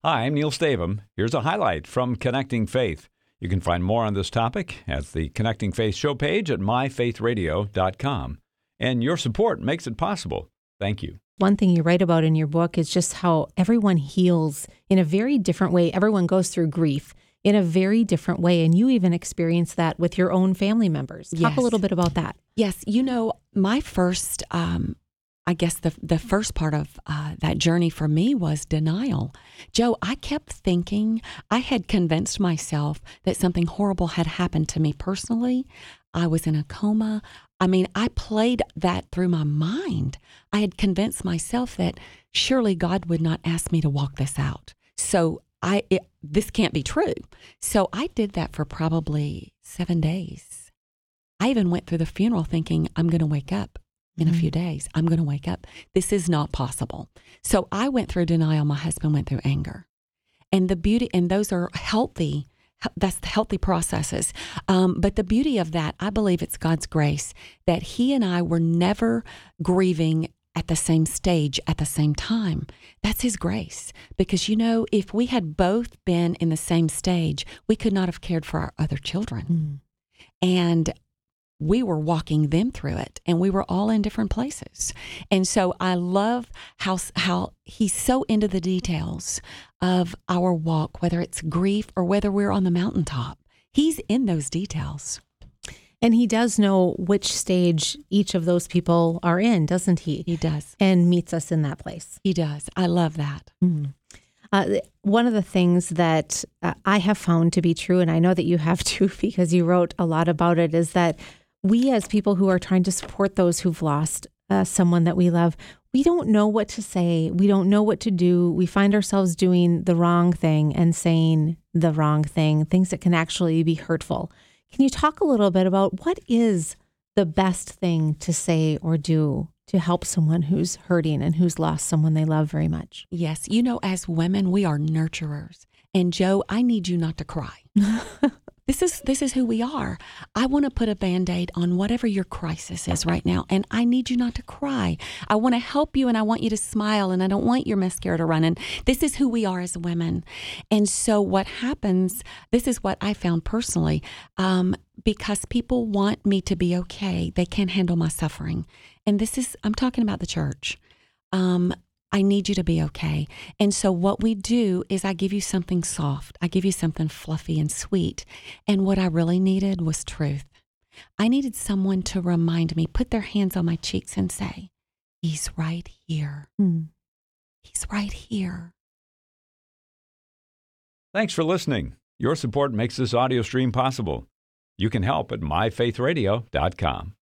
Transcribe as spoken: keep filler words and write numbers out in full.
Hi, I'm Neil Stavum. Here's a highlight from Connecting Faith. You can find more on this topic at the Connecting Faith show page at my faith radio dot com. And your support makes it possible. Thank you. One thing you write about in your book is just how everyone heals in a very different way. Everyone goes through grief in a very different way. And you even experience that with your own family members. Talk Yes. a little bit about that. Yes. You know, my first, um, I guess the the first part of uh, that journey for me was denial. Joe, I kept thinking, I had convinced myself that something horrible had happened to me personally. I was in a coma. I mean, I played that through my mind. I had convinced myself that surely God would not ask me to walk this out. So I, it, this can't be true. So I did that for probably seven days. I even went through the funeral thinking, I'm going to wake up in mm-hmm. a few days. I'm going to wake up. This is not possible. So I went through denial. My husband went through anger. And the beauty, and those are healthy, that's the healthy processes. Um, but the beauty of that, I believe it's God's grace that he and I were never grieving at the same stage at the same time. That's his grace. Because, you know, if we had both been in the same stage, we could not have cared for our other children. Mm. And we were walking them through it, and we were all in different places. And so I love how how he's so into the details of our walk, whether it's grief or whether we're on the mountaintop. He's in those details. And he does know which stage each of those people are in, doesn't he? He does. And meets us in that place. He does. I love that. Mm. Uh, one of the things that uh, I have found to be true, and I know that you have too because you wrote a lot about it, is that we as people who are trying to support those who've lost uh, someone that we love, we don't know what to say. We don't know what to do. We find ourselves doing the wrong thing and saying the wrong thing, things that can actually be hurtful. Can you talk a little bit about what is the best thing to say or do to help someone who's hurting and who's lost someone they love very much? Yes. You know, as women, we are nurturers. And Joe, I need you not to cry. This is this is who we are. I want to put a Band-Aid on whatever your crisis is right now, and I need you not to cry. I want to help you, and I want you to smile, and I don't want your mascara to run. And this is who we are as women. And so what happens, this is what I found personally, um, because people want me to be okay. They can't handle my suffering. And this is, I'm talking about the church. Um, I need you to be okay. And so what we do is I give you something soft. I give you something fluffy and sweet. And what I really needed was truth. I needed someone to remind me, put their hands on my cheeks and say, he's right here. Hmm. He's right here. Thanks for listening. Your support makes this audio stream possible. You can help at my faith radio dot com.